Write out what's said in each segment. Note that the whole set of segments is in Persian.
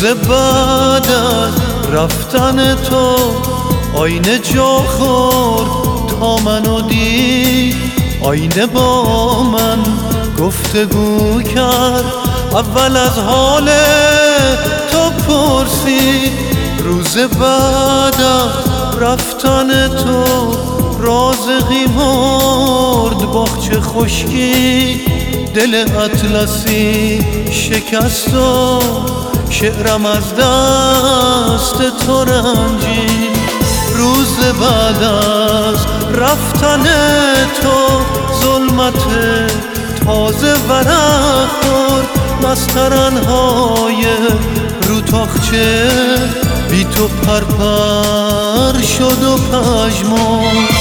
روز بعد از رفتن تو آینه جا خورد تا منو دید، آینه با من گفتگو کرد، اول از حال تو پرسید. روز بعد از رفتن تو رازقی مرد، باغچه خشکی دل اطلسی شکست و شعرم از دست تو رنجید. روز بعد از رفتن تو ظلمت تازه ورق خورد، نسترنهای رو تاخچه بی تو پرپر شد و پژمرد.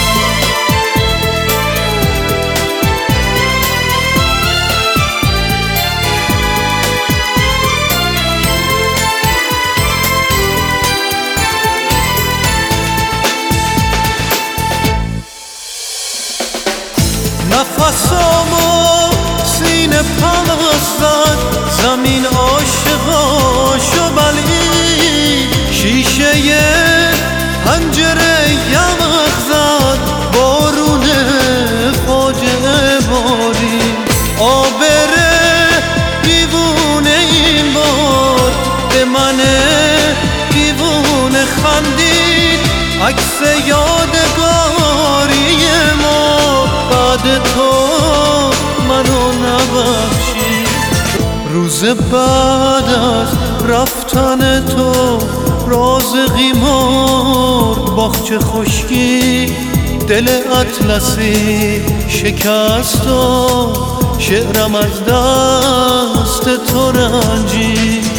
نفسامو سینه پس زد، زمین عاشقاشو بلعید، شیشه پنجره یمق زد، بارون فاجعه بارید. آبره دیوونه این بار به من دیوونه خندید، عکس یادگاری ما بعد تو منو نبخشید. روز بعد از رفتن تو رازقی مرد، باغچه خشکی دل اطلسی شکست و شعرم از دست تو رنجید.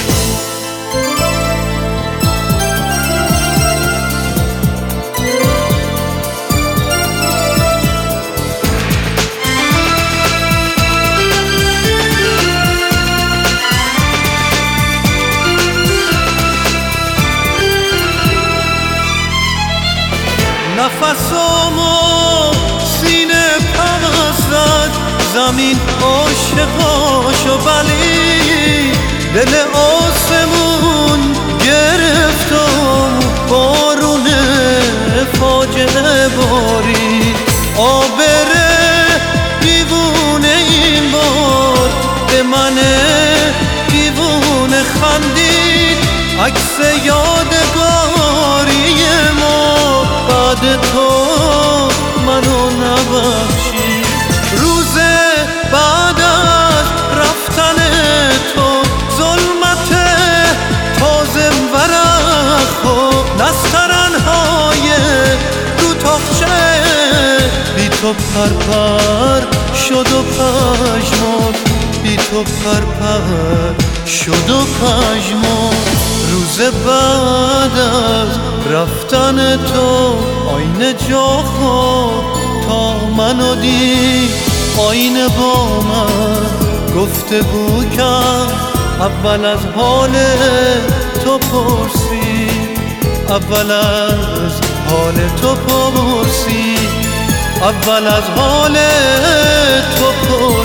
نفسامو سینه پس زد، زمین عاشقاشو بلعید، دل آسمون گرفت و بارون فاجعه بارید. آبره دیوونه این بار به من دیوونه خندید، عکس یادگاری ما بعد تو منو نبخشید. روز بعد از رفتن تو ظلمت تازه ورق خورد، نسترنهای رو تاخچه بی تو پرپر شد و پژمرد، بی تو پرپر شد و پژمرد. روز بعد از رفتن تو آینه جا خورد تا منو دید، آینه با من گفتگو کرد، اول از حال تو پرسید، اول از حال تو پرسید، اول از حال تو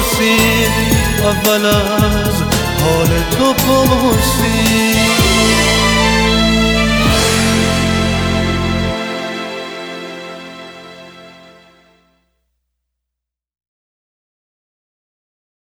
پرسید، اول از حال تو پرسید.